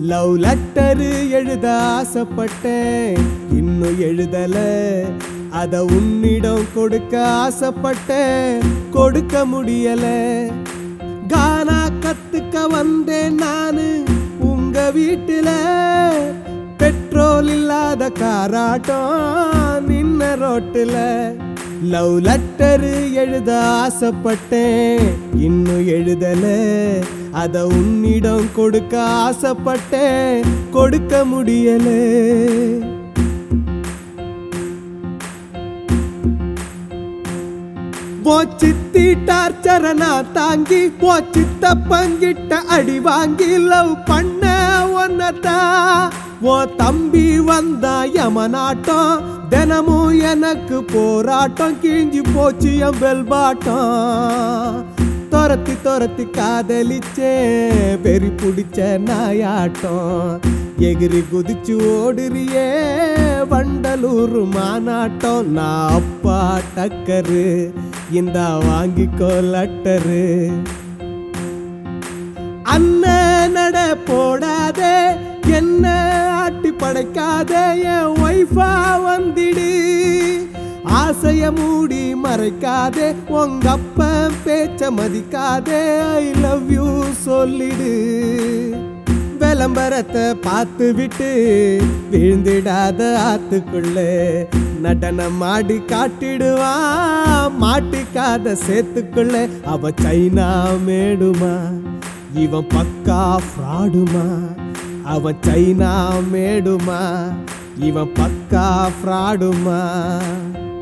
Love letter எழுத ஆசைப்பட்டேன், இன்னும் எழுதல. அத உன்னிடம் கொடுக்க ஆசைப்பட்டேன், கொடுக்க முடியல. கானா கத்துக்க வந்தேன் நானு உங்க வீட்டுல. பெட்ரோல் இல்லாத காராட்டம் நின்ன ரோட்டுல. லவ் லெட்டரு எழுத ஆசைப்பட்டேன், இன்னும் எழுதல. அத உன்னிடம் கொடுக்க ஆசைப்பட்டேன், கொடுக்க முடியல. சித்தி டார்ச்சர நான் தாங்கி சித்தப்பங்கிட்ட அடி வாங்கி லவ் பண்ண ஒன்னதா. தம்பி வந்தா யமனாட்டம், தினமும் எனக்கு போராட்டம். கிழிஞ்சி போச்சு என் பெல்பாட்டம். துரத்தி துரத்தி காதலிச்சே பெரி பிடிச்ச நாயாட்டம். எகிரி குதிச்சு ஓடுறியே வண்டலூர் மாநாட்டம். நான் அப்பா டக்கரு, இந்த வாங்கிக்கோ லெட்டரு. அண்ணன் நட போடாதே, என்ன ஆட்டி படைக்காதே. என் ஒய்ஃபா வந்திடு, ஆசைய மூடி மறைக்காதே. உங்க அப்ப பேச்ச மதிக்காதே, ஐ லவ் யூ சொல்லிடு. விளம்பரத்தை பார்த்து விட்டு விழுந்திடாத ஆத்துக்குள்ள. நடனம் ஆடி காட்டிடுவான் மாட்டிக்காத சேத்துக்குள்ள. அவ சைனா மேடுமா, இவன் பக்கா ஃப்ராடுமா. அவன் சைனா மேடுமா, இவன் பக்கா ஃப்ராடுமா.